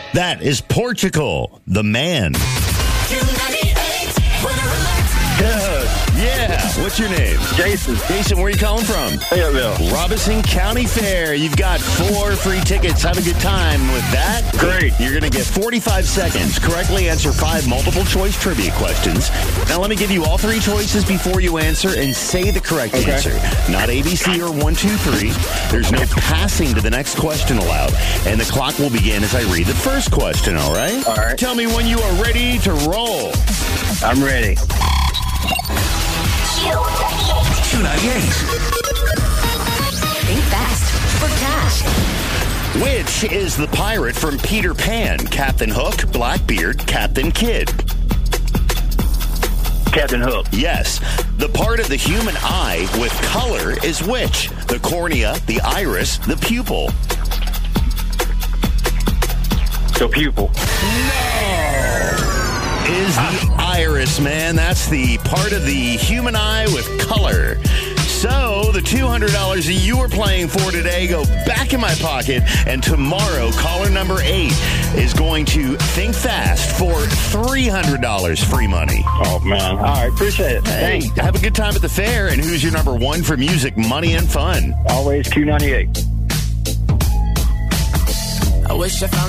That is Portugal, the man. Yeah. What's your name? Jason. Jason, where are you calling from? Fayetteville. Robinson County Fair. You've got 4 free tickets. Have a good time with that. Great. You're going to get 45 seconds. Correctly answer 5 multiple-choice trivia questions. Now, let me give you all 3 choices before you answer and say the correct answer. Not ABC or 1, 2, 3. There's no passing to the next question allowed. And the clock will begin as I read the first question, all right? All right. Tell me when you are ready to roll. I'm ready. Q98. Think fast for cash. Which is the pirate from Peter Pan? Captain Hook, Blackbeard, Captain Kidd? Captain Hook. Yes. The part of the human eye with color is which? The cornea, the iris, the pupil? The pupil. Is the iris, man. That's the part of the human eye with color. So the $200 that you were playing for today go back in my pocket. And tomorrow, caller number 8 is going to think fast for $300 free money. Oh, man. All right. Appreciate it. Hey, Thanks. have a good time at the fair. And who's your number 1 for music, money, and fun? Always Q98. I wish I found